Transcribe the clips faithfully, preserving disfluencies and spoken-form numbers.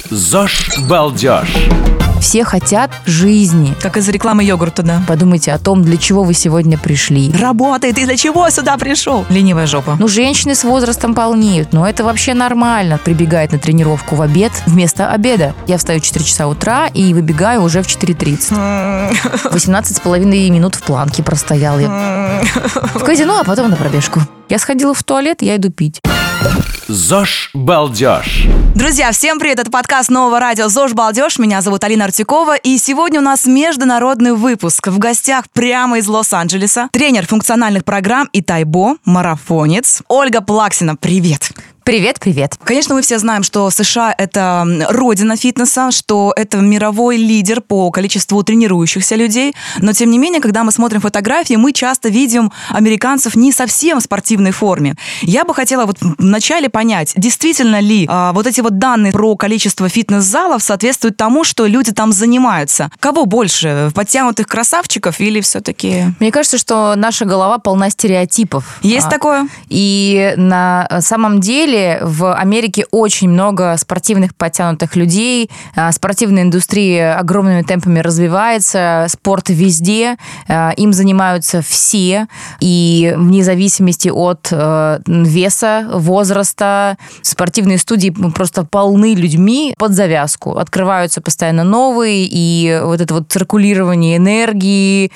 ЗОЖ Балдеж. Все хотят жизни. Как из рекламы йогурта, да. Подумайте о том, для чего вы сегодня пришли. Работает, ты для чего сюда пришел? Ленивая жопа. Ну, женщины с возрастом полнеют, но это вообще нормально. Прибегает на тренировку в обед вместо обеда. Я встаю в четыре часа утра и выбегаю уже в четыре тридцать. восемнадцать с половиной минут в планке простоял я. В казино, а потом на пробежку. Я сходила в туалет, я иду пить. ЗОЖ Балдеж. Друзья, всем привет! Это подкаст нового радио «ЗОЖ Балдеж». Меня зовут Алина Артюкова. И сегодня у нас международный выпуск. В гостях прямо из Лос-Анджелеса тренер функциональных программ и тайбо, марафонец Ольга Плаксина. Привет! Привет, привет. Конечно, мы все знаем, что США – это родина фитнеса, что это мировой лидер по количеству тренирующихся людей. Но, тем не менее, когда мы смотрим фотографии, мы часто видим американцев не совсем в спортивной форме. Я бы хотела вот вначале понять, действительно ли а, вот эти вот данные про количество фитнес-залов соответствуют тому, что люди там занимаются. Кого больше? Подтянутых красавчиков или все-таки… Мне кажется, что наша голова полна стереотипов. Есть а, такое? И на самом деле в Америке очень много спортивных подтянутых людей, спортивная индустрия огромными темпами развивается, спорт везде, им занимаются все, и вне зависимости от веса, возраста, спортивные студии просто полны людьми под завязку, открываются постоянно новые, и вот это вот циркулирование энергии,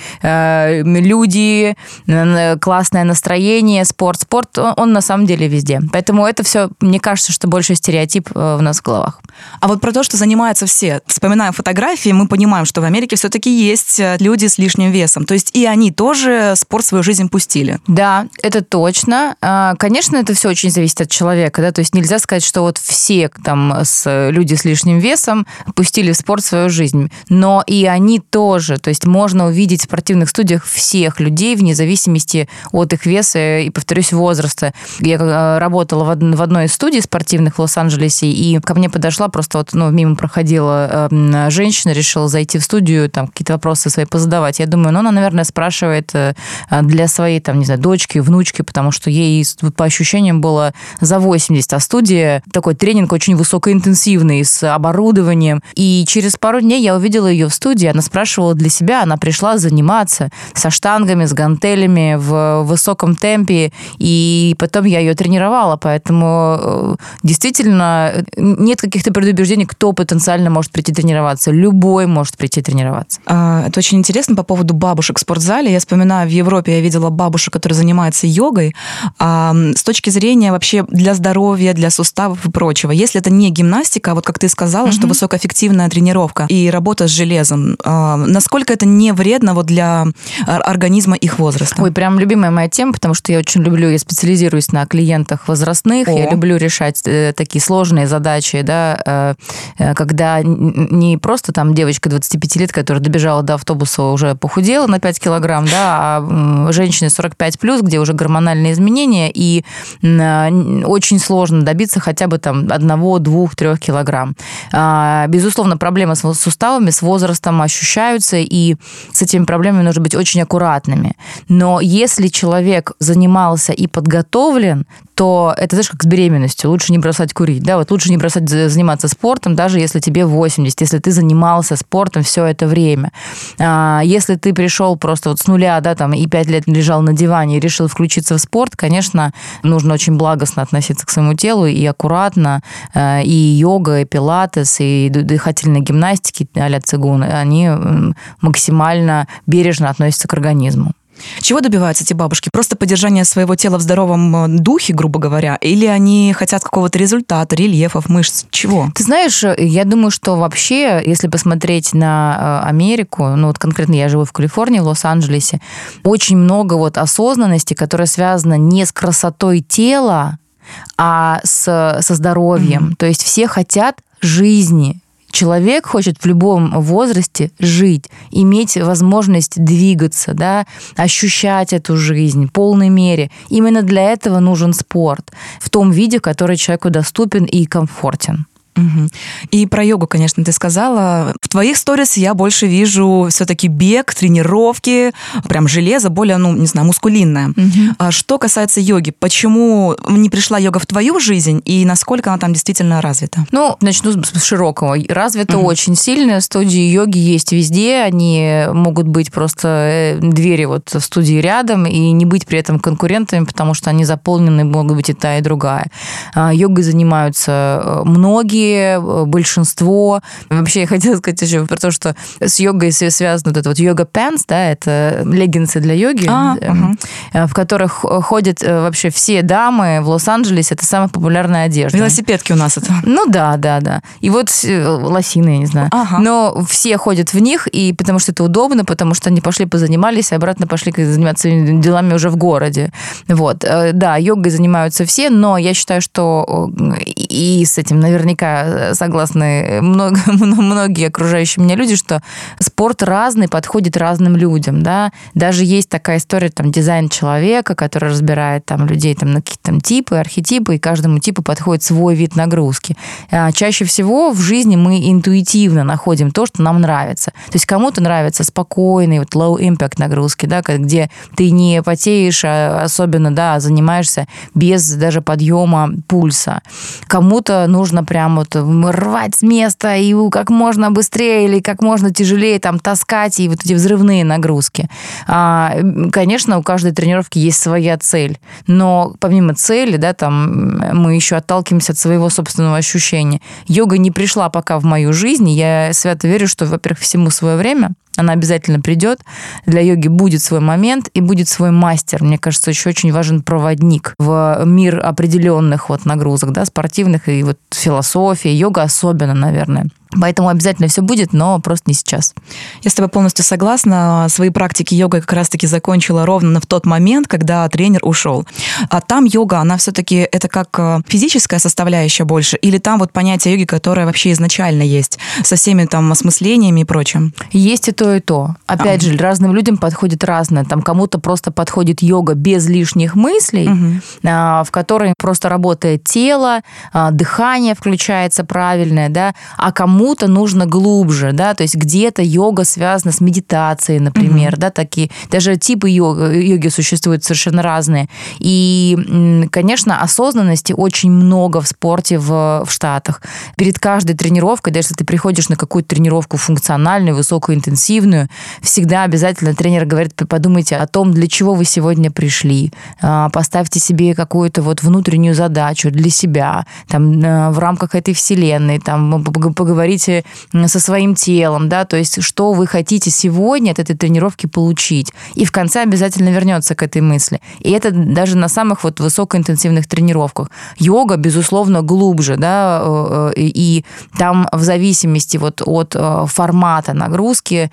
люди, классное настроение, спорт, спорт, он на самом деле везде. Поэтому это все, мне кажется, что больше стереотип в нас в головах. А вот про то, что занимаются все. Вспоминаем фотографии, мы понимаем, что в Америке все-таки есть люди с лишним весом. То есть и они тоже спорт в свою жизнь пустили. Да, это точно. Конечно, это все очень зависит от человека, да, то есть нельзя сказать, что вот все там с, люди с лишним весом пустили в спорт в свою жизнь. Но и они тоже. То есть можно увидеть в спортивных студиях всех людей вне зависимости от их веса и, повторюсь, возраста. Я работала в в одной из студий спортивных в Лос-Анджелесе, и ко мне подошла просто вот, ну, мимо проходила э, женщина, решила зайти в студию, там, какие-то вопросы свои позадавать. Я думаю, ну, она, наверное, спрашивает э, для своей, там, не знаю, дочки, внучки, потому что ей, по ощущениям, было за восемьдесят, а студия такой тренинг очень высокоинтенсивный, с оборудованием. И через пару дней я увидела ее в студии, она спрашивала для себя, она пришла заниматься со штангами, с гантелями в высоком темпе, и потом я ее тренировала, поэтому действительно нет каких-то предубеждений, кто потенциально может прийти тренироваться. Любой может прийти тренироваться. Это очень интересно по поводу бабушек в спортзале. Я вспоминаю, в Европе я видела бабушек, которые занимаются йогой. С точки зрения вообще для здоровья, для суставов и прочего. Если это не гимнастика, а вот как ты сказала, mm-hmm. что высокоэффективная тренировка и работа с железом, насколько это не вредно вот для организма их возраста? Ой, прям любимая моя тема, потому что я очень люблю, я специализируюсь на клиентах возрастных. О. Я люблю решать э, такие сложные задачи, да, э, когда не просто там девочка двадцать пять лет, которая добежала до автобуса, уже похудела на пять килограмм, да, а э, женщины сорок пять плюс, где уже гормональные изменения, и э, очень сложно добиться хотя бы там одного, двух, трех килограмм. Э, безусловно, проблемы с суставами с возрастом ощущаются, и с этими проблемами нужно быть очень аккуратными. Но если человек занимался и подготовлен, то это, знаешь, как с беременностью. Лучше не бросать курить, да, вот лучше не бросать заниматься спортом, даже если тебе восемьдесят, если ты занимался спортом все это время. А если ты пришел просто вот с нуля, да, там, и пять лет лежал на диване и решил включиться в спорт, конечно, нужно очень благостно относиться к своему телу и аккуратно. И йога, и пилатес, и дыхательные гимнастики а-ля цигун, они максимально бережно относятся к организму. Чего добиваются эти бабушки? Просто поддержание своего тела в здоровом духе, грубо говоря? Или они хотят какого-то результата, рельефов, мышц? Чего? Ты знаешь, я думаю, что вообще, если посмотреть на Америку, ну вот конкретно я живу в Калифорнии, в Лос-Анджелесе, очень много вот осознанности, которая связана не с красотой тела, а с, со здоровьем. Mm-hmm. То есть все хотят жизни. Человек хочет в любом возрасте жить, иметь возможность двигаться, да, ощущать эту жизнь в полной мере. Именно для этого нужен спорт в том виде, который человеку доступен и комфортен. Угу. И про йогу, конечно, ты сказала. В твоих сторис я больше вижу все-таки бег, тренировки, прям железо, более, ну, не знаю, мускулинное. Угу. А что касается йоги, почему не пришла йога в твою жизнь и насколько она там действительно развита? Ну, начну с широкого. Развита угу. очень сильно. Студии йоги есть везде. Они могут быть просто двери вот в студии рядом и не быть при этом конкурентами, потому что они заполнены, могут быть и та, и другая. Йогой занимаются многие, большинство. Вообще, я хотела сказать еще про то, что с йогой связано вот это вот йога-пэнтс, да, это леггинсы для йоги, а, угу. в которых ходят вообще все дамы в Лос-Анджелесе. Это самая популярная одежда. Велосипедки у нас это. Ну да, да, да. И вот лосины, я не знаю. Ага. Но все ходят в них, и потому что это удобно, потому что они пошли позанимались, и обратно пошли заниматься делами уже в городе. Вот. Да, йогой занимаются все, но я считаю, что и с этим наверняка согласны много, многие окружающие меня люди, что спорт разный, подходит разным людям, да. Даже есть такая история, там, дизайн человека, который разбирает там людей там, на какие-то там типы, архетипы, и каждому типу подходит свой вид нагрузки. Чаще всего в жизни мы интуитивно находим то, что нам нравится. То есть кому-то нравятся спокойные, вот low impact нагрузки, да, где ты не потеешь, а особенно, да, занимаешься без даже подъема пульса. Кому-то нужно прям вот рвать с места и как можно быстрее или как можно тяжелее там таскать, и вот эти взрывные нагрузки. А, конечно, у каждой тренировки есть своя цель, но помимо цели, да, там мы еще отталкиваемся от своего собственного ощущения. Йога не пришла пока в мою жизнь, и я свято верю, что, во-первых, всему свое время, она обязательно придет. Для йоги будет свой момент и будет свой мастер. Мне кажется, еще очень важен проводник в мир определенных вот нагрузок, да, спортивных, и вот философия, йога особенно, наверное. Поэтому обязательно все будет, но просто не сейчас. Я с тобой полностью согласна. Свои практики йога как раз-таки закончила ровно в тот момент, когда тренер ушел. А там йога, она все-таки это как физическая составляющая больше, или там вот понятие йоги, которое вообще изначально есть, со всеми там осмыслениями и прочим? Есть и то, и то. Опять а. же, разным людям подходит разное. Там кому-то просто подходит йога без лишних мыслей, угу. в которой просто работает тело, дыхание включается правильное, да, а кому Кому-то нужно глубже, да, то есть где-то йога связана с медитацией, например, mm-hmm. да, такие, даже типы йога, йоги существуют совершенно разные. И, конечно, осознанности очень много в спорте в, в Штатах. Перед каждой тренировкой, даже если ты приходишь на какую-то тренировку функциональную, высокоинтенсивную, всегда обязательно тренер говорит, подумайте о том, для чего вы сегодня пришли, поставьте себе какую-то вот внутреннюю задачу для себя, там, в рамках этой вселенной, там, поговорите со своим телом, да, то есть что вы хотите сегодня от этой тренировки получить. И в конце обязательно вернется к этой мысли. И это даже на самых вот высокоинтенсивных тренировках. Йога, безусловно, глубже, да, и там в зависимости вот от формата нагрузки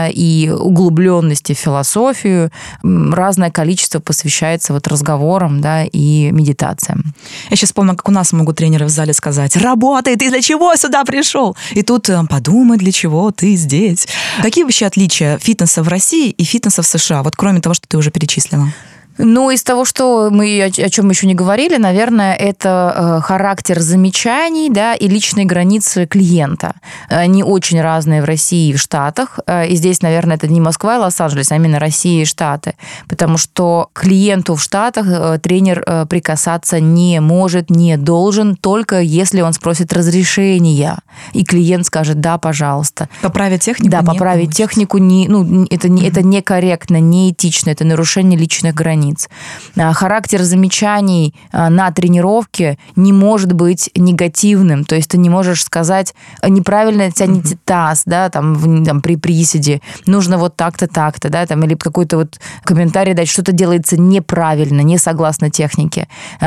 и углубленности в философию разное количество посвящается вот разговорам, да, и медитациям. Я сейчас помню, как у нас могут тренеры в зале сказать: «Работай, ты для чего сюда пришел?» И тут подумай, для чего ты здесь. Какие вообще отличия фитнеса в России и фитнеса в США? Вот кроме того, что ты уже перечислила. Ну, из того, что мы, о чем мы еще не говорили, наверное, это характер замечаний, да, и личные границы клиента. Они очень разные в России и в Штатах. И здесь, наверное, это не Москва и Лос-Анджелес, а именно Россия и Штаты. Потому что к клиенту в Штатах тренер прикасаться не может, не должен, только если он спросит разрешения. И клиент скажет: да, пожалуйста. Поправить технику? Да, поправить получится. технику. Не, ну, это, не, mm-hmm. это некорректно, неэтично, это нарушение личных границ. Характер замечаний на тренировке не может быть негативным. То есть ты не можешь сказать: неправильно тянете mm-hmm. таз, да, там, там при приседе, нужно вот так-то, так-то, да, там, или какой-то вот комментарий дать, что-то делается неправильно, не согласно технике.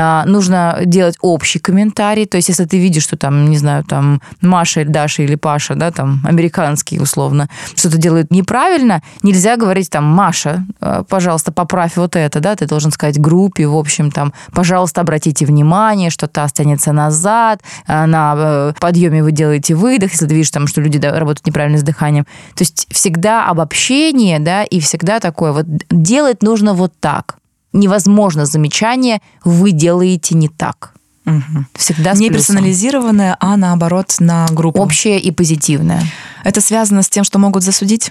Нужно делать общий комментарий. То есть если ты видишь, что там, не знаю, там Маша или Даша или Паша, да, там американские условно, что-то делают неправильно, нельзя говорить там: Маша, пожалуйста, поправь вот это, да, ты должен сказать группе, в общем, там, пожалуйста, обратите внимание, что таз тянется назад, на подъеме вы делаете выдох, если ты видишь, там, что люди работают неправильно с дыханием. То есть всегда обобщение, да, и всегда такое вот делать нужно вот так. Невозможно замечание: вы делаете не так. Угу. Всегда с Не плюсом. персонализированное, а наоборот на группу. Общее и позитивное. Это связано с тем, что могут засудить?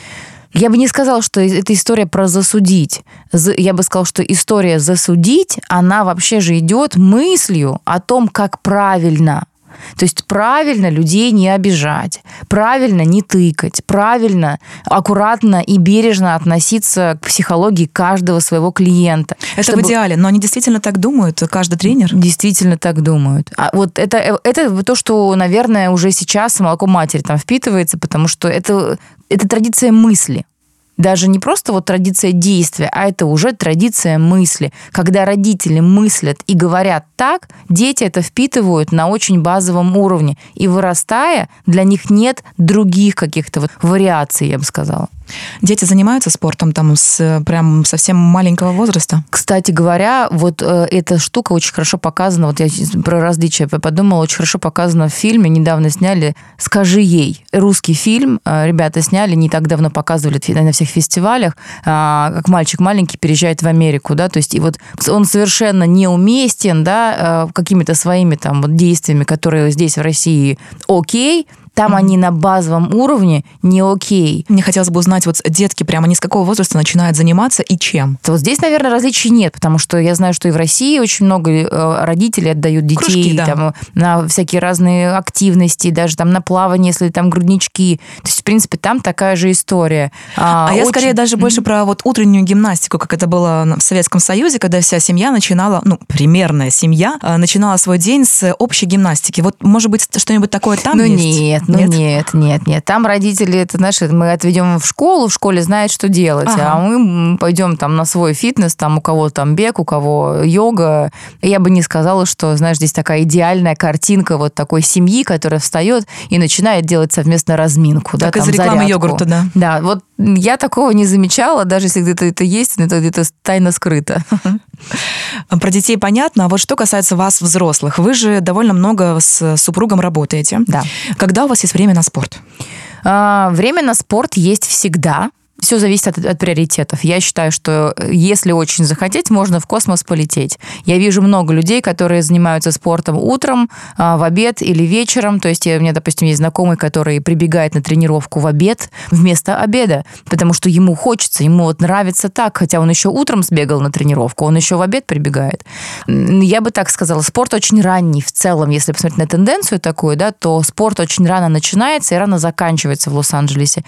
Я бы не сказала, что это история про засудить. Я бы сказала, что история засудить, она вообще же идет мыслью о том, как правильно. То есть правильно людей не обижать, правильно не тыкать, правильно, аккуратно и бережно относиться к психологии каждого своего клиента. Это чтобы... в идеале, но они действительно так думают, каждый тренер? Действительно так думают. А вот это, это то, что, наверное, уже сейчас молоко матери там впитывается, потому что это, это традиция мысли. Даже не просто вот традиция действия, а это уже традиция мысли. Когда родители мыслят и говорят так, дети это впитывают на очень базовом уровне. И вырастая, для них нет других каких-то вот вариаций, я бы сказала. Дети занимаются спортом там с прям совсем маленького возраста? Кстати говоря, вот э, эта штука очень хорошо показана, вот я про различия подумала, очень хорошо показана в фильме, недавно сняли «Скажи ей». Русский фильм, э, ребята сняли, не так давно показывали на всех фестивалях, э, как мальчик маленький переезжает в Америку, да, то есть и вот он совершенно неуместен, да, э, какими-то своими там вот действиями, которые здесь в России окей, там mm-hmm. они на базовом уровне не окей. Мне хотелось бы узнать, вот детки прямо не с какого возраста начинают заниматься и чем? Вот здесь, наверное, различий нет, потому что я знаю, что и в России очень много родителей отдают детей Кружки, да. там, на всякие разные активности, даже там на плавание, если там груднички. То есть, в принципе, там такая же история. А, а очень... я скорее даже mm-hmm. больше про вот утреннюю гимнастику, как это было в Советском Союзе, когда вся семья начинала, ну, примерная семья, начинала свой день с общей гимнастики. Вот, может быть, что-нибудь такое там ну, есть? Нет. Ну нет? нет, нет, нет. Там родители, это, знаешь, мы отведем в школу, в школе знают, что делать, ага. а мы пойдем там на свой фитнес, там у кого там бег, у кого йога. И я бы не сказала, что, знаешь, здесь такая идеальная картинка вот такой семьи, которая встает и начинает делать совместно разминку. Так да, из там, рекламы зарядку. йогурта, да. Да, вот я такого не замечала, даже если где-то это есть, это где-то тайно скрыто. Про детей понятно, а вот что касается вас, взрослых, вы же довольно много с супругом работаете. Да. Когда у вас есть время на спорт? А, время на спорт есть всегда. Все зависит от, от приоритетов. Я считаю, что если очень захотеть, можно в космос полететь. Я вижу много людей, которые занимаются спортом утром, в обед или вечером. То есть у меня, допустим, есть знакомый, который прибегает на тренировку в обед вместо обеда, потому что ему хочется, ему вот нравится так, хотя он еще утром сбегал на тренировку, он еще в обед прибегает. Я бы так сказала, спорт очень ранний в целом. Если посмотреть на тенденцию такую, да, то спорт очень рано начинается и рано заканчивается в Лос-Анджелесе.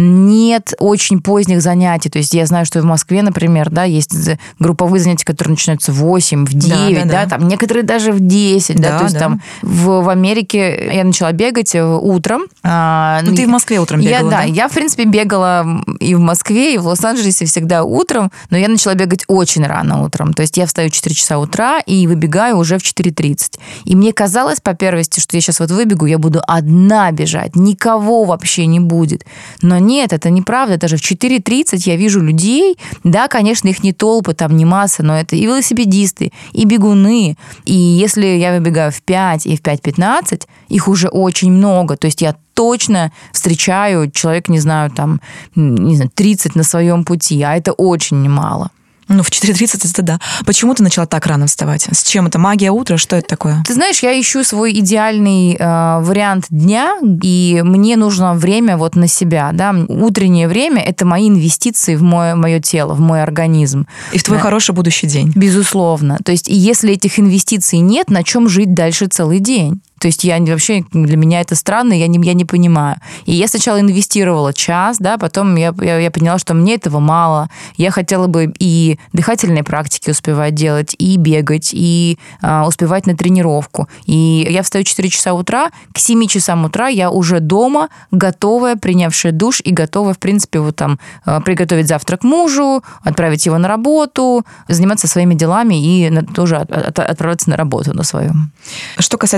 Нет очень поздних занятий. То есть я знаю, что в Москве, например, да, есть групповые занятия, которые начинаются в восемь, в девять, да, да, да. там некоторые даже в десять, да, да, то есть да. там в, в Америке я начала бегать утром. Ну, ты и в Москве утром бегала, я, да? Да, я, в принципе, бегала и в Москве, и в Лос-Анджелесе всегда утром, но я начала бегать очень рано утром. То есть я встаю в четыре часа утра и выбегаю уже в четыре тридцать. И мне казалось, по первости, что я сейчас вот выбегу, я буду одна бежать, никого вообще не будет. Но нет, это неправда, даже в четыре тридцать я вижу людей, да, конечно, их не толпы, там не масса, но это и велосипедисты, и бегуны. И если я выбегаю в пять и в пять пятнадцать, их уже очень много. То есть я точно встречаю человек, не знаю, там, не знаю, тридцать на своем пути, а это очень немало. Ну, в четыре тридцать это да. Почему ты начала так рано вставать? С чем это? Магия утра? Что это такое? Ты знаешь, я ищу свой идеальный э, вариант дня, и мне нужно время вот на себя. Да? Утреннее время – это мои инвестиции в мое, мое тело, в мой организм. И в твой да. хороший будущий день. Безусловно. То есть, и если этих инвестиций нет, на чем жить дальше целый день? То есть я вообще, для меня это странно, я не, я не понимаю. И я сначала инвестировала час, да, потом я, я, я поняла, что мне этого мало. Я хотела бы и дыхательные практики успевать делать, и бегать, и а, успевать на тренировку. И я встаю в четыре часа утра, к семи часам утра я уже дома, готовая, принявшая душ и готовая, в принципе, вот там приготовить завтрак мужу, отправить его на работу, заниматься своими делами и тоже от, от, отправляться на работу на свою. Что касается магии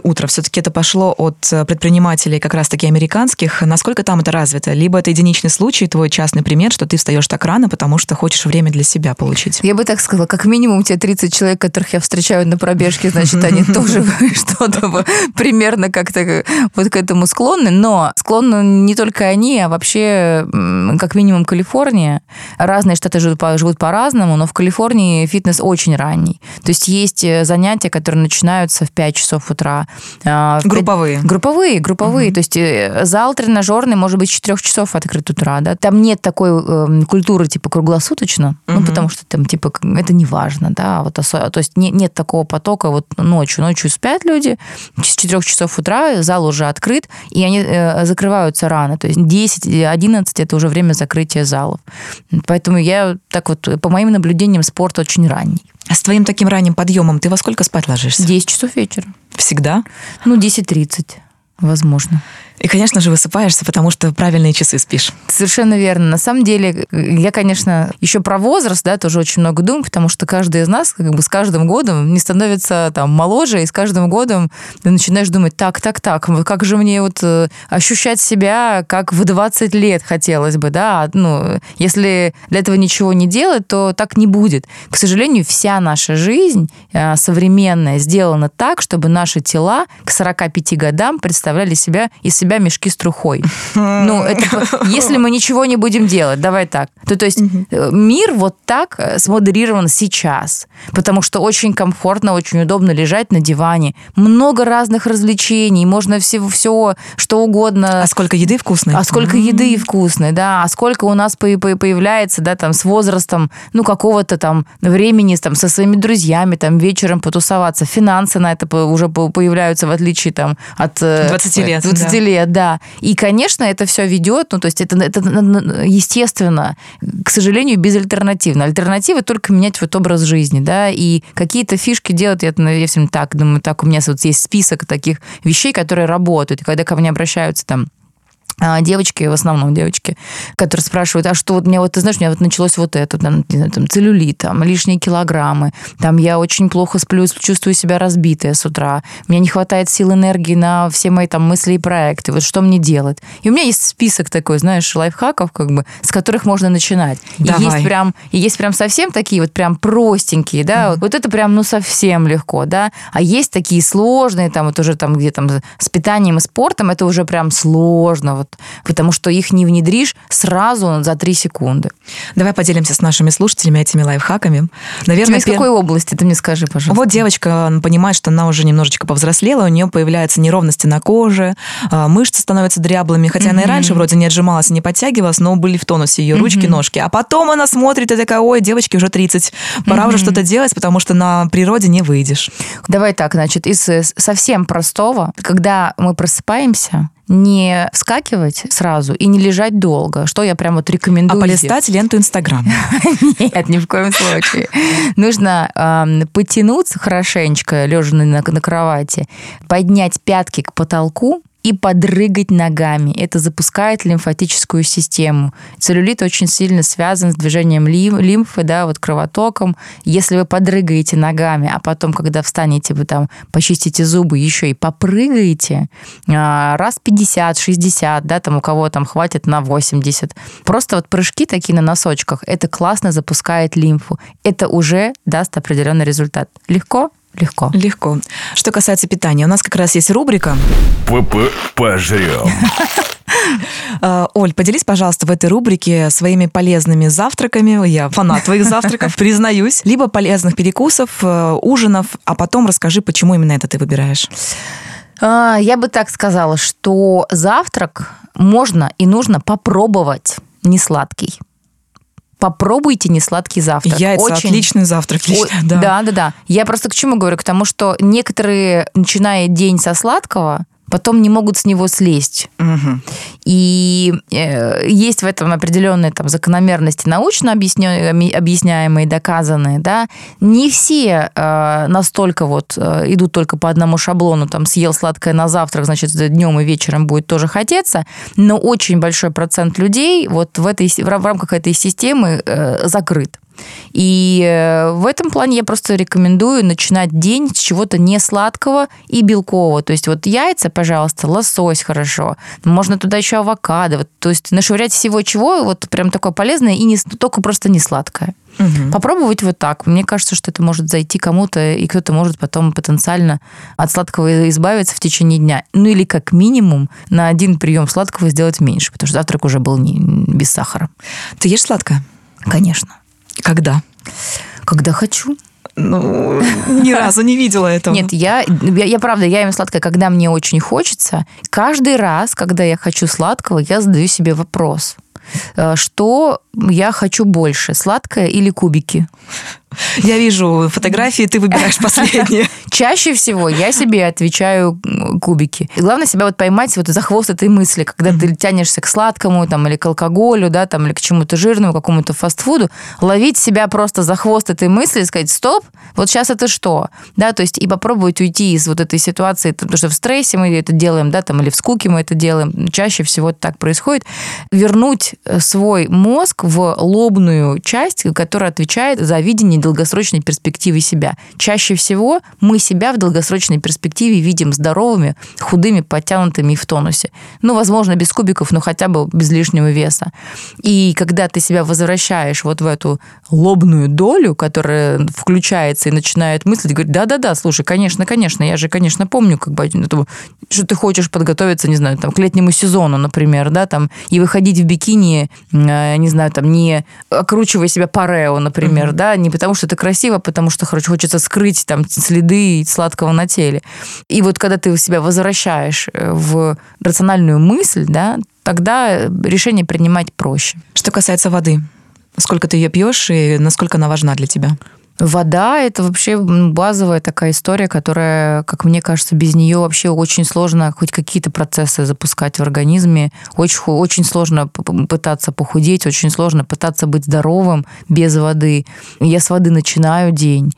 утро. Все-таки это пошло от предпринимателей как раз-таки американских. Насколько там это развито? Либо это единичный случай, твой частный пример, что ты встаешь так рано, потому что хочешь время для себя получить? Я бы так сказала, как минимум те тридцать человек, которых я встречаю на пробежке, значит, они тоже что-то примерно как-то вот к этому склонны. Но склонны не только они, а вообще, как минимум, Калифорния. Разные штаты живут, живут по-разному, но в Калифорнии фитнес очень ранний. То есть есть занятия, которые начинаются в пять часов утра. Групповые? Групповые, групповые. Угу. То есть зал тренажерный может быть с четырех часов открыт утра. Да? Там нет такой э, культуры типа круглосуточно, угу. ну, потому что там типа это не важно. Да? Вот, то есть нет, нет такого потока вот ночью. Ночью спят люди, с четырех часов утра зал уже открыт, и они э, закрываются рано. То есть десять-одиннадцать это уже время закрытия залов. Поэтому я так вот, по моим наблюдениям, спорт очень ранний. А с твоим таким ранним подъемом ты во сколько спать ложишься? десять часов вечера. Всегда? Ну, десять тридцать, возможно. И, конечно же, высыпаешься, потому что правильные часы спишь. Совершенно верно. На самом деле, я, конечно, еще про возраст, да, тоже очень много думаю, потому что каждый из нас как бы с каждым годом не становится там моложе, и с каждым годом ты начинаешь думать, так, так, так, как же мне вот ощущать себя, как в двадцать лет хотелось бы, да, ну, если для этого ничего не делать, то так не будет. К сожалению, вся наша жизнь современная сделана так, чтобы наши тела к сорока пяти годам представляли себя из себя мешки с трухой. Ну, это, если мы ничего не будем делать, давай так. То, то есть мир вот так смодерирован сейчас, потому что очень комфортно, очень удобно лежать на диване. Много разных развлечений, можно всего, все, что угодно. А сколько еды вкусной. А сколько mm-hmm. еды вкусной, да. А сколько у нас появляется, да, там, с возрастом, ну, какого-то там времени, там, со своими друзьями, там, вечером потусоваться. Финансы на это уже появляются, в отличие, там, от двадцати лет. двадцати лет. Да. И, конечно, это все ведет, ну, то есть это, это естественно, к сожалению, безальтернативно. Альтернатива только менять вот образ жизни, да, и какие-то фишки делать, я, я всем так думаю, так, у меня вот есть список таких вещей, которые работают, и когда ко мне обращаются там девочки, в основном девочки, которые спрашивают, а что вот мне вот, ты знаешь, у меня вот началось вот это, там, там целлюлит, там, лишние килограммы, там я очень плохо сплю, чувствую себя разбитая с утра, мне не хватает сил, энергии на все мои там мысли и проекты, вот что мне делать? И у меня есть список такой, знаешь, лайфхаков, как бы, с которых можно начинать. Давай. И есть прям, и есть прям совсем такие вот прям простенькие, да, mm-hmm. вот, вот это прям, ну, совсем легко, да, а есть такие сложные, там, вот уже там, где там с питанием и спортом, это уже прям сложно, вот, потому что их не внедришь сразу за три секунды. Давай поделимся с нашими слушателями этими лайфхаками. Наверное, из пер... какой области? Ты мне скажи, пожалуйста. Вот девочка понимает, что она уже немножечко повзрослела, у нее появляются неровности на коже, мышцы становятся дряблыми, хотя mm-hmm. она и раньше вроде не отжималась и не подтягивалась, но были в тонусе ее ручки, mm-hmm. ножки. А потом она смотрит и такая, ой, девочке уже тридцать, пора mm-hmm. уже что-то делать, потому что на природе не выйдешь. Давай так, значит, из совсем простого, когда мы просыпаемся, не вскакивать сразу и не лежать долго, что я прям вот рекомендую. А полистать ленту Инстаграма? Нет, ни в коем случае. Нужно э, потянуться хорошенечко, лежа на, на кровати, поднять пятки к потолку и подрыгать ногами. Это запускает лимфатическую систему. Целлюлит очень сильно связан с движением лимфы, да, вот кровотоком. Если вы подрыгаете ногами, а потом, когда встанете, вы там почистите зубы, еще и попрыгаете, раз пятьдесят-шестьдесят, да, там у кого там хватит на восемьдесят. Просто вот прыжки такие на носочках, это классно запускает лимфу. Это уже даст определенный результат. Легко? Легко. Легко. Что касается питания, у нас как раз есть рубрика «Пожрем». Оль, поделись, пожалуйста, в этой рубрике своими полезными завтраками. Я фанат твоих завтраков, признаюсь. Либо полезных перекусов, ужинов, а потом расскажи, почему именно это ты выбираешь. Я бы так сказала, что завтрак можно и нужно попробовать несладкий. Попробуйте несладкий завтрак. Яйца очень... отличный завтрак. Лично, О, да. да, да, да. Я просто к чему говорю? К тому, что некоторые, начиная день со сладкого, потом не могут с него слезть. Угу. И э, есть в этом определенные там, закономерности научно объясня... объясняемые, доказанные. Да? Не все э, настолько вот, э, идут только по одному шаблону, там, съел сладкое на завтрак, значит, днем и вечером будет тоже хотеться, но очень большой процент людей вот в, этой, в рамках этой системы э, закрыт. И в этом плане я просто рекомендую начинать день с чего-то не сладкого и белкового. То есть вот яйца, пожалуйста, лосось хорошо. Можно туда еще авокадо. Вот, то есть нашвырять всего чего, вот прям такое полезное и не, только просто не сладкое. Угу. Попробовать вот так. Мне кажется, что это может зайти кому-то, и кто-то может потом потенциально от сладкого избавиться в течение дня. Ну или как минимум на один прием сладкого сделать меньше, потому что завтрак уже был не, без сахара. Ты ешь сладкое? Конечно. Когда? Когда хочу. Ну, ни разу не видела этого. Нет, я, я, я правда, я ем сладкое, когда мне очень хочется. Каждый раз, когда я хочу сладкого, я задаю себе вопрос. Что я хочу больше, сладкое или кубики? Я вижу фотографии, ты выбираешь последнее. Чаще всего я себе отвечаю кубики. И главное себя вот поймать вот за хвост этой мысли, когда mm-hmm. ты тянешься к сладкому там, или к алкоголю, да, там, или к чему-то жирному, какому-то фастфуду, ловить себя просто за хвост этой мысли и сказать: стоп, вот сейчас это что? Да, то есть и попробовать уйти из вот этой ситуации, потому что в стрессе мы это делаем, да, там, или в скуке мы это делаем, чаще всего это так происходит. Вернуть свой мозг в лобную часть, которая отвечает за видение долгосрочной перспективы себя. Чаще всего мы себя в долгосрочной перспективе видим здоровыми, худыми, подтянутыми и в тонусе. Ну, возможно, без кубиков, но хотя бы без лишнего веса. И когда ты себя возвращаешь вот в эту лобную долю, которая включается и начинает мыслить, говорит: да-да-да, слушай, конечно, конечно, я же, конечно, помню, как бы, что ты хочешь подготовиться, не знаю, там, к летнему сезону, например, да, там, и выходить в бикини, не знаю, там, не окручивая себя парео, например, mm-hmm. да, не потому что это красиво, а потому что, короче, хочется скрыть там следы сладкого на теле. И вот когда ты себя возвращаешь в рациональную мысль, да, тогда решение принимать проще. Что касается воды, сколько ты ее пьешь и насколько она важна для тебя? Вода – это вообще базовая такая история, которая, как мне кажется, без нее вообще очень сложно хоть какие-то процессы запускать в организме. Очень, очень сложно пытаться похудеть, очень сложно пытаться быть здоровым без воды. Я с воды начинаю день.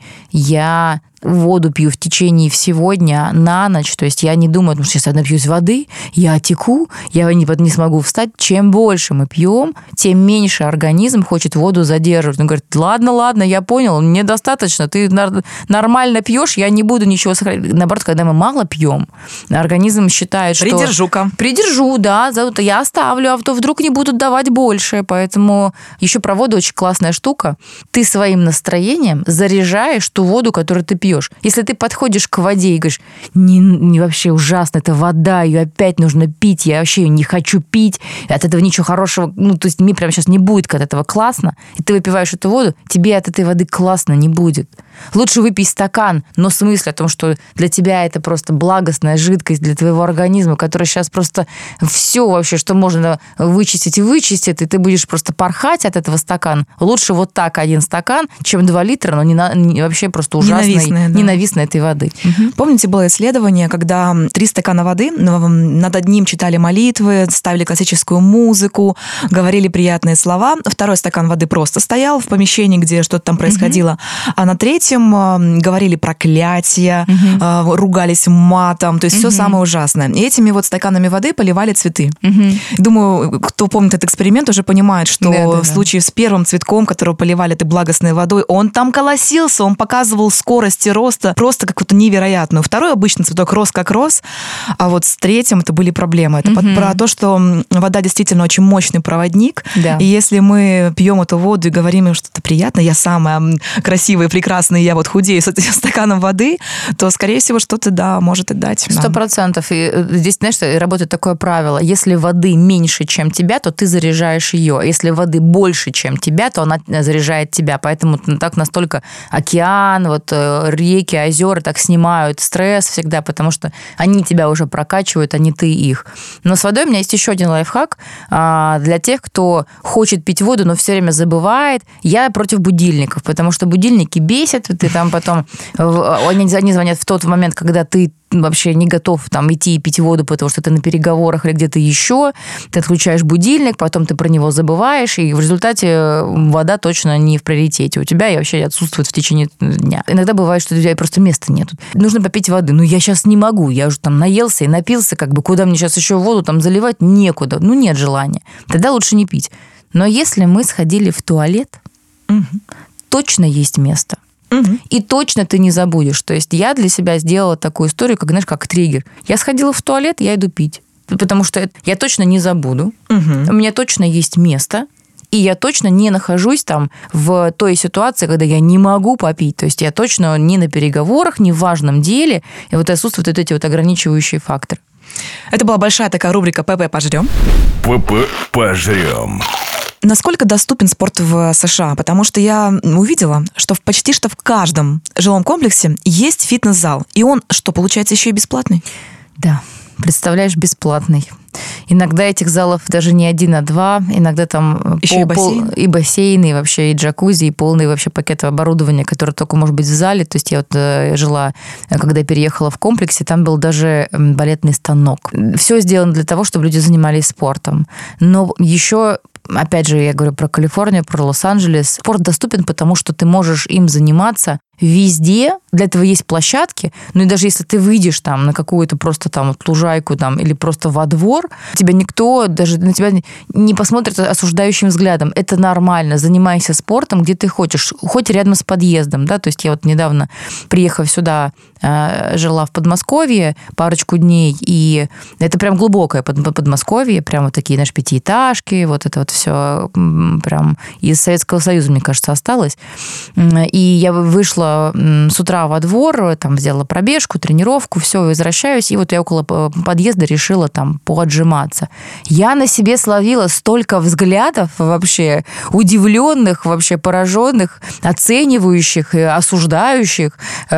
Я воду пью в течение всего дня, на ночь. То есть я не думаю, потому что сейчас я напьюсь воды, я отеку, я не, не смогу встать. Чем больше мы пьем, тем меньше организм хочет воду задерживать. Он говорит: ладно, ладно, я понял, мне достаточно, ты нормально пьешь, я не буду ничего сохранять. Наоборот, когда мы мало пьем, организм считает, что... Придержу-ка. Придержу, да, я оставлю, а то вдруг не будут давать больше. Поэтому еще про воду очень классная штука. Ты своим настроением заряжаешь ту воду, которую ты пьешь. Если ты подходишь к воде и говоришь: не, не вообще ужасно, это вода, ее опять нужно пить, я вообще ее не хочу пить, от этого ничего хорошего, ну, то есть мне прямо сейчас не будет от этого классно, и ты выпиваешь эту воду, тебе от этой воды классно не будет. Лучше выпей стакан, но в смысле о том, что для тебя это просто благостная жидкость для твоего организма, которая сейчас просто все вообще, что можно вычистить, и вычистит, и ты будешь просто порхать от этого стакана. Лучше вот так один стакан, чем два литра, но не, на, не вообще просто ужасной, ненавистной, да. ненавистной этой воды. Угу. Помните, было исследование, когда три стакана воды, над одним читали молитвы, ставили классическую музыку, говорили приятные слова, второй стакан воды просто стоял в помещении, где что-то там происходило, угу. а на третьем говорили проклятия, угу. ругались матом, то есть угу. все самое ужасное. И этими вот стаканами воды поливали цветы. Угу. Думаю, кто помнит этот эксперимент, уже понимает, что да, да, в случае да. с первым цветком, которого поливали этой благостной водой, он там колосился, он показывал скорость роста просто какую-то невероятную. Второй обычный цветок рос как рос, а вот с третьим это были проблемы. Это угу. про то, что вода действительно очень мощный проводник, да. и если мы пьем эту воду и говорим им, что это приятно, я самая красивая, прекрасная, я вот худею с этим стаканом воды, то, скорее всего, что-то, да, может и дать. Сто процентов. И здесь, знаешь, работает такое правило. Если воды меньше, чем тебя, то ты заряжаешь ее. Если воды больше, чем тебя, то она заряжает тебя. Поэтому так настолько океан, вот реки, озера так снимают стресс всегда, потому что они тебя уже прокачивают, а не ты их. Но с водой у меня есть еще один лайфхак для тех, кто хочет пить воду, но все время забывает. Я против будильников, потому что будильники бесят, ты там потом... Они звонят в тот момент, когда ты вообще не готов там идти и пить воду, потому что ты на переговорах или где-то еще, ты отключаешь будильник, потом ты про него забываешь, и в результате вода точно не в приоритете у тебя и вообще отсутствует в течение дня. Иногда бывает, что у тебя просто места нет. Нужно попить воды. Ну, я сейчас не могу, я уже там наелся и напился, как бы куда мне сейчас еще воду там заливать? Некуда. Ну, нет желания. Тогда лучше не пить. Но если мы сходили в туалет, угу. точно есть место. Угу. И точно ты не забудешь. То есть я для себя сделала такую историю, как, знаешь, как триггер. Я сходила в туалет, я иду пить. Потому что я точно не забуду. Угу. У меня точно есть место. И я точно не нахожусь там в той ситуации, когда я не могу попить. То есть я точно не на переговорах, не в важном деле. И вот отсутствуют вот эти вот ограничивающие факторы. Это была большая такая рубрика «ПП пожрем». ПП пожрем. Насколько доступен спорт в США? Потому что я увидела, что почти что в каждом жилом комплексе есть фитнес-зал. И он, что, получается, еще и бесплатный? Да, представляешь, бесплатный. Иногда этих залов даже не один, а два. Иногда там еще пол, и бассейн. Пол, и бассейн, и вообще и джакузи, и полный вообще пакет оборудования, которое только может быть в зале. То есть я вот э, жила, когда переехала в комплексе, там был даже балетный станок. Все сделано для того, чтобы люди занимались спортом. Но еще... Опять же, я говорю про Калифорнию, про Лос-Анджелес. Спорт доступен, потому что ты можешь им заниматься везде. Для этого есть площадки. Ну и даже если ты выйдешь там на какую-то просто там вот лужайку там, или просто во двор, тебя никто даже на тебя не посмотрит осуждающим взглядом. Это нормально. Занимайся спортом, где ты хочешь. Хоть рядом с подъездом. Да? То есть я вот недавно, приехав сюда, жила в Подмосковье парочку дней, и это прям глубокое Подмосковье, прям вот такие, знаешь, пятиэтажки, вот это вот все прям из Советского Союза, мне кажется, осталось. И я вышла с утра во двор, там сделала пробежку, тренировку, все, возвращаюсь, и вот я около подъезда решила там поотжиматься. Я на себе словила столько взглядов вообще, удивленных, вообще пораженных, оценивающих, осуждающих.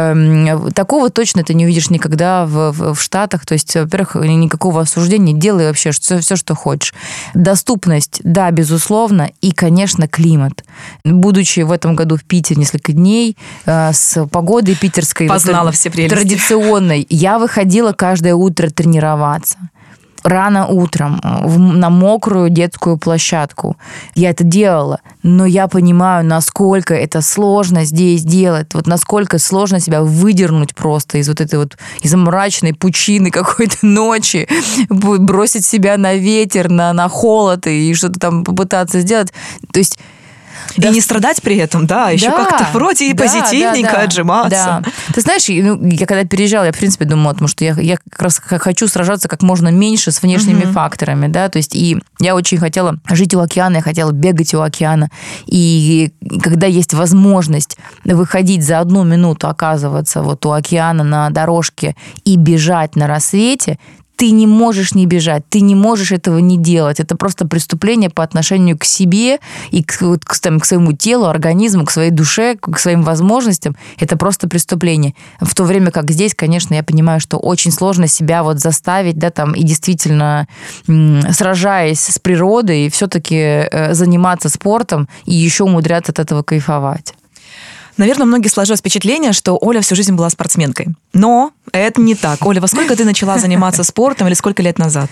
Такого точно ты не увидишь никогда в, в, в Штатах. То есть, во-первых, никакого осуждения, делай вообще все, все, что хочешь. Доступность, да, безусловно, и, конечно, климат. Будучи в этом году в Питере несколько дней, с погодой питерской, познала все прелести, традиционной, я выходила каждое утро тренироваться. Рано утром на мокрую детскую площадку. Я это делала, но я понимаю, насколько это сложно здесь делать, вот насколько сложно себя выдернуть просто из вот этой вот, из мрачной пучины какой-то ночи, бросить себя на ветер, на, на холод и что-то там попытаться сделать. То есть И да. не страдать при этом, да, еще да, как-то вроде и да, позитивненько да, да, отжиматься. Да. Ты знаешь, ну, я когда переезжала, я, в принципе, думала, потому что я, я как раз хочу сражаться как можно меньше с внешними угу. факторами, да, то есть и я очень хотела жить у океана, я хотела бегать у океана, и когда есть возможность выходить за одну минуту, оказываться вот у океана на дорожке и бежать на рассвете, ты не можешь не бежать, ты не можешь этого не делать. Это просто преступление по отношению к себе и к, к, там, к своему телу, организму, к своей душе, к своим возможностям. Это просто преступление. В то время как здесь, конечно, я понимаю, что очень сложно себя вот заставить, да, там, и действительно, сражаясь с природой, все-таки заниматься спортом и еще умудряться от этого кайфовать. Наверное, многие сложилось впечатление, что Оля всю жизнь была спортсменкой. Но это не так. Оля, во сколько ты начала заниматься спортом или сколько лет назад?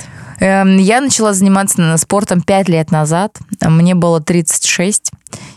Я начала заниматься спортом пять лет назад. Мне было тридцать шесть.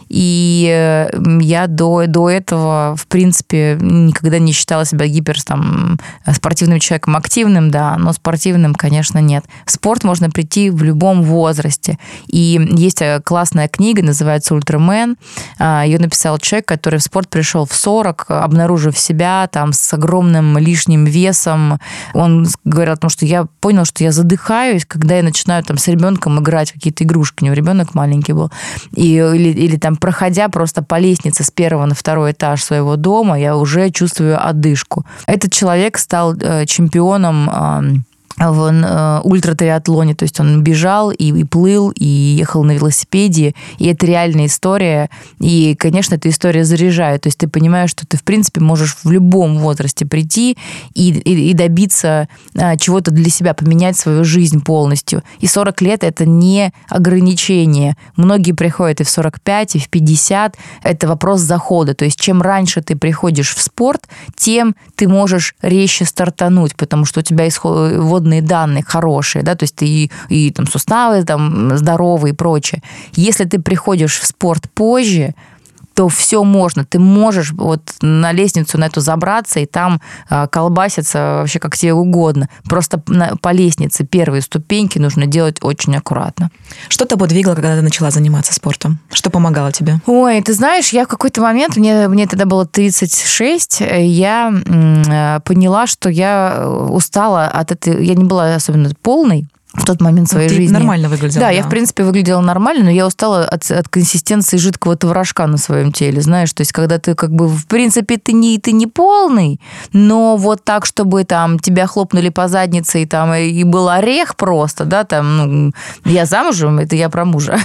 И я до, до этого, в принципе, никогда не считала себя гипер там, спортивным человеком, активным, да, но спортивным, конечно, нет. В спорт можно прийти в любом возрасте. И есть классная книга, называется «Ультрамен». Ее написал человек, который в спорт пришел в сорок, обнаружив себя там, с огромным лишним весом. Он говорил о том, что я понял, что я задыхаюсь, когда я начинаю там, с ребенком играть в какие-то игрушки. У него ребенок маленький был. И, или, или там проходя просто по лестнице с первого на второй этаж своего дома, я уже чувствую одышку. Этот человек стал чемпионом в ультратриатлоне, то есть он бежал и, и плыл, и ехал на велосипеде, и это реальная история, и, конечно, эта история заряжает, то есть ты понимаешь, что ты, в принципе, можешь в любом возрасте прийти и, и, и добиться чего-то для себя, поменять свою жизнь полностью, и сорок лет – это не ограничение, многие приходят и в сорок пять, и в пятьдесят, это вопрос захода, то есть чем раньше ты приходишь в спорт, тем ты можешь резче стартануть, потому что у тебя исход данные хорошие, да, то есть ты и, и там суставы там здоровые и прочее. Если ты приходишь в спорт позже, то все можно. Ты можешь вот на лестницу на эту забраться и там а, колбаситься вообще как тебе угодно. Просто на, по лестнице первые ступеньки нужно делать очень аккуратно. Что тобой двигало, когда ты начала заниматься спортом? Что помогало тебе? Ой, ты знаешь, я в какой-то момент, мне, мне тогда было тридцать шесть, я м, поняла, что я устала от этой... Я не была особенно полной в тот момент своей ты жизни. Нормально выглядела. Да, да, я, в принципе, выглядела нормально, но я устала от, от консистенции жидкого творожка на своем теле, знаешь, то есть когда ты как бы, в принципе, ты не, ты не полный, но вот так, чтобы там тебя хлопнули по заднице и там и был орех просто, да, там, ну, я замужем, это я про мужа,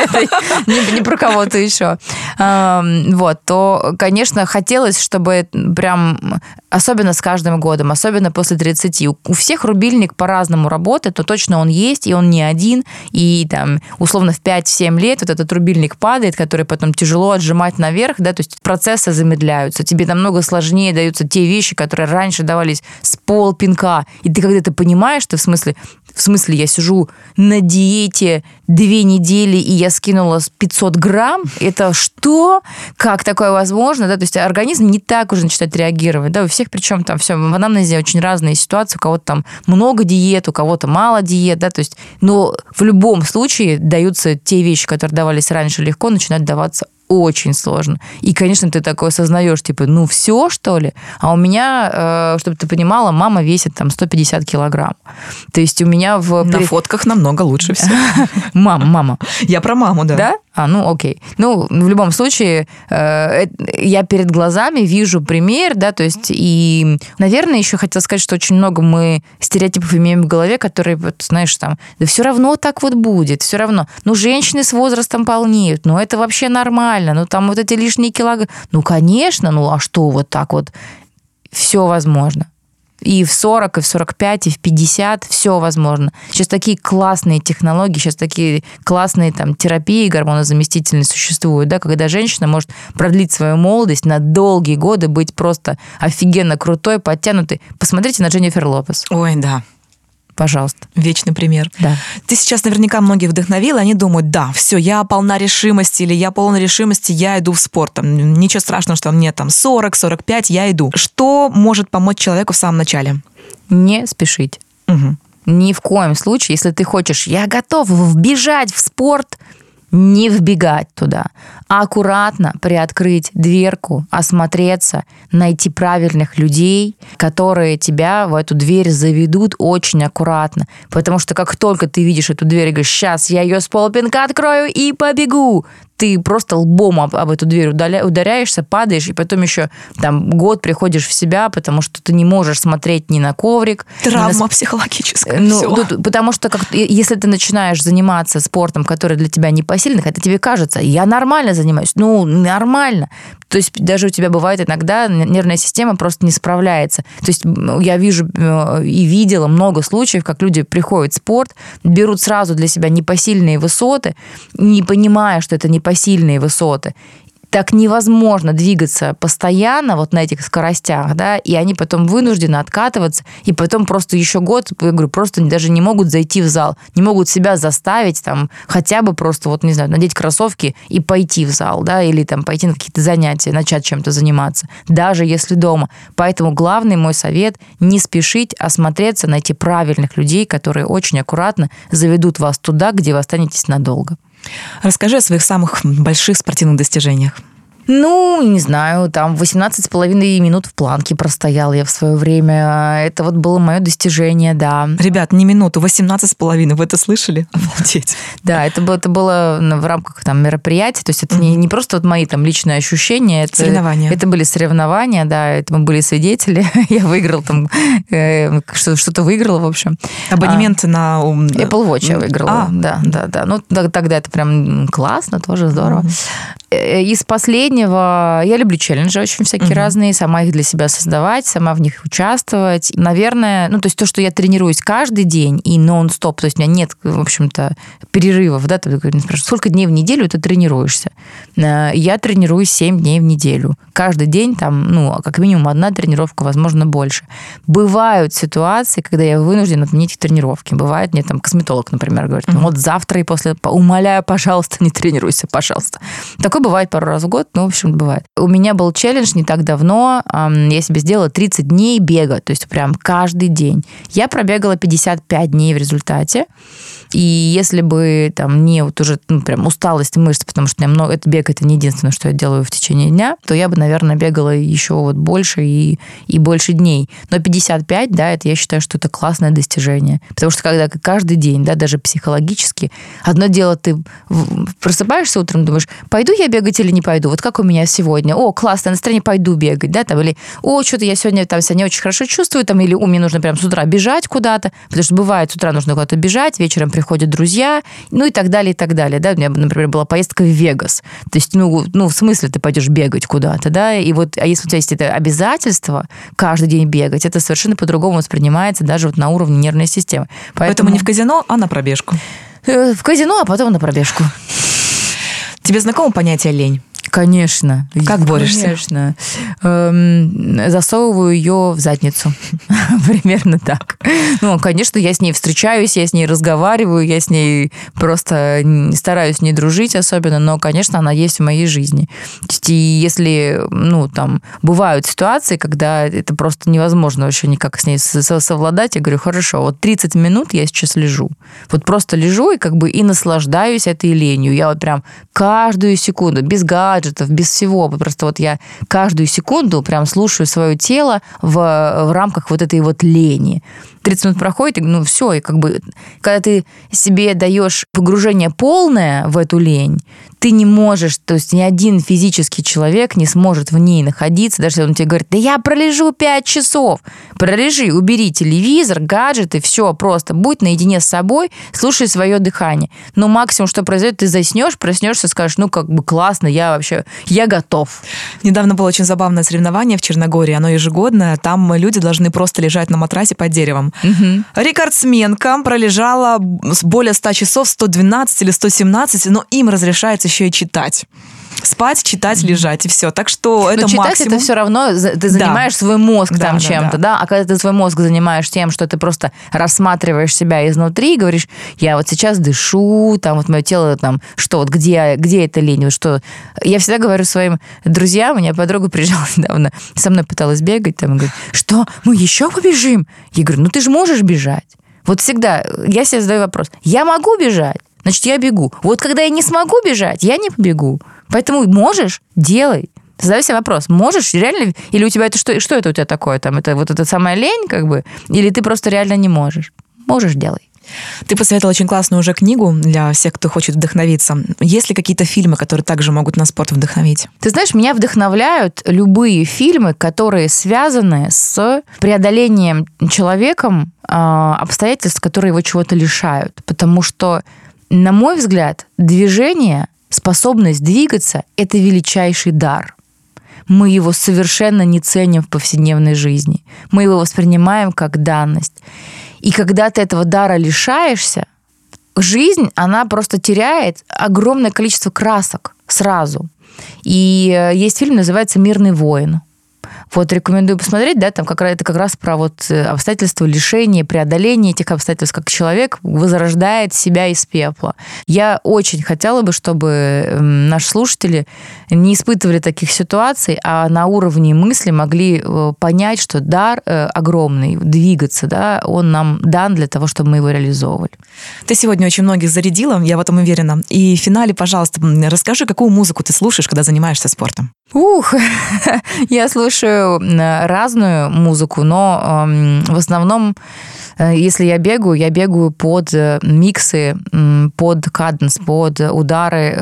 не про кого-то еще. Вот, то, конечно, хотелось, чтобы прям, особенно с каждым годом, особенно после тридцати, у всех рубильник по-разному работает, но точно он есть, и он не один, и там, условно, в пять-семь лет вот этот рубильник падает, который потом тяжело отжимать наверх, да, то есть процессы замедляются, тебе намного сложнее даются те вещи, которые раньше давались с полпинка, и ты когда-то понимаешь, что в смысле, в смысле я сижу на диете две недели, и я скинула пятьсот грамм, это что? Как такое возможно? Да, то есть организм не так уже начинает реагировать, да, у всех, причем там все, в анамнезе очень разные ситуации, у кого-то там много диет, у кого-то мало диет, да, то есть, но в любом случае даются те вещи, которые давались раньше легко, начинают даваться очень сложно. И, конечно, ты такое осознаешь, типа, ну все, что ли? А у меня, чтобы ты понимала, мама весит там сто пятьдесят килограмм. То есть у меня в... На фотках намного лучше все. Мама, мама. Я про маму, да. Да? А, ну, окей. Ну, в любом случае, э, я перед глазами вижу пример, да, то есть, и, наверное, еще хотела сказать, что очень много мы стереотипов имеем в голове, которые, вот, знаешь, там, да все равно так вот будет, все равно. Ну, женщины с возрастом полнеют, ну, это вообще нормально, ну, там вот эти лишние килограммы. Ну, конечно, ну, а что вот так вот? Все возможно. И в сорок, и в сорок пять, и в пятьдесят все возможно. Сейчас такие классные технологии, сейчас такие классные там терапии гормонозаместительные существуют, да, когда женщина может продлить свою молодость на долгие годы, быть просто офигенно крутой, подтянутой. Посмотрите на Дженнифер Лопес. Ой, да. Пожалуйста. Вечный пример. Да. Ты сейчас наверняка многих вдохновила, они думают, да, все, я полна решимости, или я полна решимости, я иду в спорт. Там, ничего страшного, что мне там сорок, сорок пять, я иду. Что может помочь человеку в самом начале? Не спешить. Угу. Ни в коем случае, если ты хочешь, я готов вбежать в спорт, не вбегать туда, а аккуратно приоткрыть дверку, осмотреться, найти правильных людей, которые тебя в эту дверь заведут очень аккуратно. Потому что как только ты видишь эту дверь и говоришь, сейчас я ее с полпинка открою и побегу, ты просто лбом об, об эту дверь ударяешься, падаешь, и потом еще там год приходишь в себя, потому что ты не можешь смотреть ни на коврик. Травма на... психологическая. Ну, тут, потому что как, если ты начинаешь заниматься спортом, который для тебя непосильный, хотя тебе кажется, я нормально занимаюсь, ну, нормально. То есть даже у тебя бывает иногда нервная система просто не справляется. То есть я вижу и видела много случаев, как люди приходят в спорт, берут сразу для себя непосильные высоты, не понимая, что это непосильные высоты. Так невозможно двигаться постоянно вот на этих скоростях, да, и они потом вынуждены откатываться, и потом просто еще год, я говорю, просто даже не могут зайти в зал, не могут себя заставить там хотя бы просто, вот, не знаю, надеть кроссовки и пойти в зал, да, или там пойти на какие-то занятия, начать чем-то заниматься, даже если дома. Поэтому главный мой совет – не спешить, осмотреться, найти правильных людей, которые очень аккуратно заведут вас туда, где вы останетесь надолго. Расскажи о своих самых больших спортивных достижениях. Ну, не знаю, там восемнадцать с половиной минут в планке простоял я в свое время. Это вот было мое достижение, да. Ребят, не минуту, восемнадцать с половиной, вы это слышали? Обалдеть. Да, это было, это было в рамках там мероприятия, то есть это mm-hmm. не, не просто вот мои там личные ощущения. Это, соревнования. Это были соревнования, да, это мы были свидетели. Я выиграл там, э, что-то выиграла, в общем. Абонемент а, на... Apple Watch я выиграла, а. да, да, да. Ну, тогда это прям классно, тоже здорово. Mm-hmm. Из последнего я люблю челленджи очень всякие uh-huh. разные, сама их для себя создавать, сама в них участвовать. Наверное, ну, то есть то, что я тренируюсь каждый день и нон-стоп, то есть у меня нет, в общем-то, перерывов, да, ты спрашиваешь, сколько дней в неделю ты тренируешься? Я тренируюсь семь дней в неделю. Каждый день там, ну, как минимум одна тренировка, возможно, больше. Бывают ситуации, когда я вынуждена отменить тренировки. Бывает, мне там косметолог, например, говорит, uh-huh. вот завтра и после, умоляю, пожалуйста, не тренируйся, пожалуйста. Такое бывает пару раз в год, но, в общем, бывает. У меня был челлендж не так давно. Я себе сделала тридцать дней бега, то есть прям каждый день. Я пробегала пятьдесят пять дней в результате. И если бы там не вот уже ну, прям усталость мышц, потому что у меня много, это бег, это не единственное, что я делаю в течение дня, то я бы, наверное, бегала еще вот больше и, и больше дней. Но пятьдесят пять, да, это я считаю, что это классное достижение. Потому что когда каждый день, да, даже психологически, одно дело, ты просыпаешься утром, думаешь, пойду я бегать или не пойду? Вот как у меня сегодня? О, классное настроение, пойду бегать, да, там, или, о, что-то я сегодня там себя не очень хорошо чувствую, там, или, о, мне нужно прям с утра бежать куда-то, потому что бывает, с утра нужно куда-то бежать, вечером приходят друзья, ну и так далее, и так далее, да, у меня, например, была поездка в Вегас, то есть, ну, ну в смысле ты пойдешь бегать куда-то, да, и вот, а если у тебя есть это обязательство каждый день бегать, это совершенно по-другому воспринимается даже вот на уровне нервной системы. Поэтому, Поэтому не в казино, а на пробежку. В казино, а потом на пробежку. Тебе знакомо понятие лень? Конечно. Как борешься? Конечно. Эм, засовываю ее в задницу. Примерно так. Ну, конечно, я с ней встречаюсь, я с ней разговариваю, я с ней просто стараюсь не дружить особенно, но, конечно, она есть в моей жизни. И если, ну, там, бывают ситуации, когда это просто невозможно вообще никак с ней совладать, я говорю, хорошо, вот тридцать минут я сейчас лежу. Вот просто лежу и как бы и наслаждаюсь этой ленью. Я вот прям каждую секунду, без гаджетов, без всего. Просто вот я каждую секунду прям слушаю свое тело в, в рамках вот этой вот лени. тридцать минут проходит, и ну все, и как бы, когда ты себе даешь погружение полное в эту лень, ты не можешь, то есть ни один физический человек не сможет в ней находиться, даже если он тебе говорит, да я пролежу пять часов. Пролежи, убери телевизор, гаджеты, все, просто будь наедине с собой, слушай свое дыхание. Но максимум, что произойдет, ты заснешь, проснешься, скажешь, ну как бы классно, я вообще, я готов. Недавно было очень забавное соревнование в Черногории, оно ежегодное, там люди должны просто лежать на матрасе под деревом. Угу. Рекордсменка пролежала более ста часов, сто двенадцать или сто семнадцать, но им разрешается еще и читать. Спать, читать, лежать, и все. Так что это но читать максимум. Это все равно, ты занимаешь да. свой мозг да, там да, чем-то, да. да? А когда ты свой мозг занимаешь тем, что ты просто рассматриваешь себя изнутри и говоришь, я вот сейчас дышу, там вот мое тело, там, что вот, где, где эта лень, вот что... Я всегда говорю своим друзьям, у меня подруга приезжала недавно, со мной пыталась бегать, там, и говорит, что, мы еще побежим? Я говорю, ну ты же можешь бежать. Вот всегда я себе задаю вопрос, я могу бежать? Значит, я бегу. Вот когда я не смогу бежать, я не побегу. Поэтому можешь, делай. Задай себе вопрос, можешь реально, или у тебя это что, что это у тебя такое? Там, это вот эта самая лень, как бы, или ты просто реально не можешь? Можешь, делай. Ты посоветовала очень классную уже книгу для всех, кто хочет вдохновиться. Есть ли какие-то фильмы, которые также могут на спорт вдохновить? Ты знаешь, меня вдохновляют любые фильмы, которые связаны с преодолением человеком обстоятельств, которые его чего-то лишают. Потому что, на мой взгляд, движение, способность двигаться – это величайший дар. Мы его совершенно не ценим в повседневной жизни. Мы его воспринимаем как данность. И когда ты этого дара лишаешься, жизнь, она просто теряет огромное количество красок сразу. И есть фильм, называется «Мирный воин». Вот, рекомендую посмотреть, да, там как раз, это как раз про вот обстоятельства лишения, преодоления этих обстоятельств, как человек возрождает себя из пепла. Я очень хотела бы, чтобы наши слушатели не испытывали таких ситуаций, а на уровне мысли могли понять, что дар огромный, двигаться, да, он нам дан для того, чтобы мы его реализовывали. Ты сегодня очень многих зарядила, я в этом уверена. И в финале, пожалуйста, расскажи, какую музыку ты слушаешь, когда занимаешься спортом? Ух, я слушаю разную музыку, но э, в основном, э, если я бегаю, я бегаю под миксы, под каденс, под удары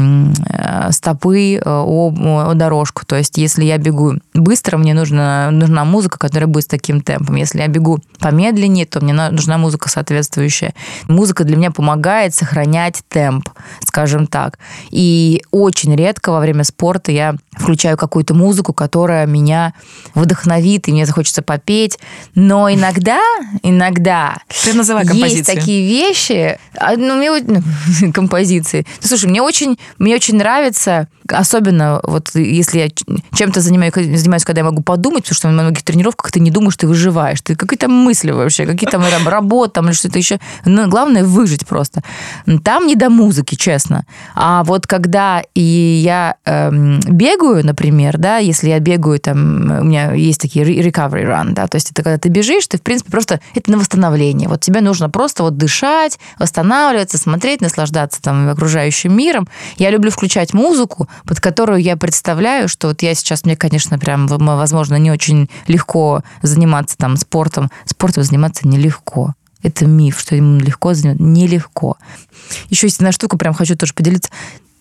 э, стопы э, о, о дорожку. То есть, если я бегу быстро, мне нужна, нужна музыка, которая будет с таким темпом. Если я бегу помедленнее, то мне нужна музыка соответствующая. Музыка для меня помогает сохранять темп, скажем так. И очень редко во время спорта я включаю какую-то музыку, которая меня вдохновит, и мне захочется попеть. Но иногда, иногда Ты называй композиции. Есть такие вещи, ну, мне, ну, композиции. Слушай, мне очень, мне очень нравится особенно вот если я чем-то занимаюсь, занимаюсь, когда я могу подумать, потому что на многих тренировках ты не думаешь, ты выживаешь. Ты какие-то мысли вообще, какие-то работы там или что-то еще. Но главное выжить просто. Там не до музыки, честно. А вот когда и я эм, бегаю, например, да, если я бегаю, там, у меня есть такие recovery run, да, то есть это когда ты бежишь, ты, в принципе, просто это на восстановление. Вот тебе нужно просто вот дышать, восстанавливаться, смотреть, наслаждаться там окружающим миром. Я люблю включать музыку, под которую я представляю, что вот я сейчас, мне, конечно, прям, возможно, не очень легко заниматься там спортом. Спортом заниматься нелегко. Это миф, что ему легко заниматься. Нелегко. Еще есть одна штука, прям хочу тоже поделиться.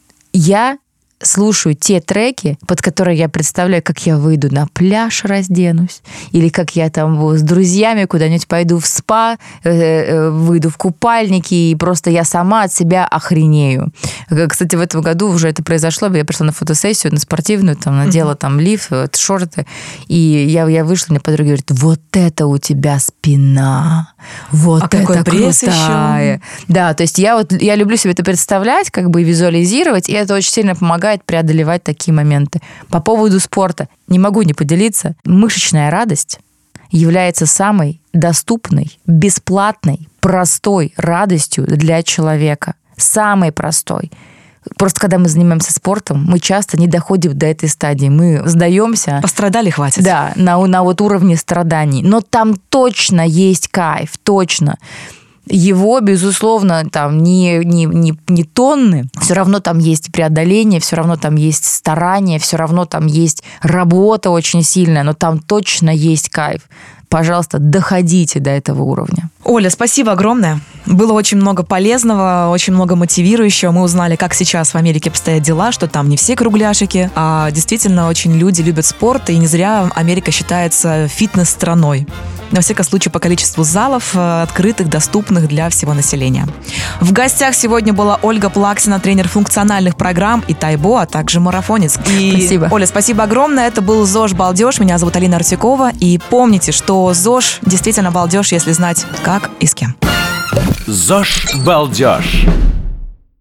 Я слушаю те треки, под которые я представляю, как я выйду на пляж, разденусь, или как я там с друзьями куда-нибудь пойду в спа, выйду в купальники, и просто я сама от себя охренею. Кстати, в этом году уже это произошло, я пришла на фотосессию, на спортивную, там, надела там лиф, шорты, и я, я вышла, мне подруга говорит, вот это у тебя спина, вот а это какой пресс крутая. Еще. Да, то есть я вот, я люблю себе это представлять, как бы визуализировать, и это очень сильно помогает преодолевать такие моменты. По поводу спорта не могу не поделиться. Мышечная радость является самой доступной, бесплатной, простой радостью для человека. Самой простой. Просто когда мы занимаемся спортом, мы часто не доходим до этой стадии. Мы сдаемся. Пострадали, хватит. Да, на, на вот уровне страданий. Но там точно есть кайф, точно. Его, безусловно, там не, не, не, не тонны, все равно там есть преодоление, все равно там есть старание, все равно там есть работа очень сильная, но там точно есть кайф. Пожалуйста, доходите до этого уровня. Оля, спасибо огромное. Было очень много полезного, очень много мотивирующего. Мы узнали, как сейчас в Америке обстоят дела, что там не все кругляшики, а действительно очень люди любят спорт, и не зря Америка считается фитнес-страной. На всякий случай по количеству залов, открытых, доступных для всего населения. В гостях сегодня была Ольга Плаксина, тренер функциональных программ и тайбо, а также марафонец. И, спасибо. Оля, спасибо огромное. Это был ЗОЖ Балдеж. Меня зовут Алина Арсюкова. И помните, что ЗОЖ действительно балдеж, если знать, как и с кем. ЗОЖ Балдеж.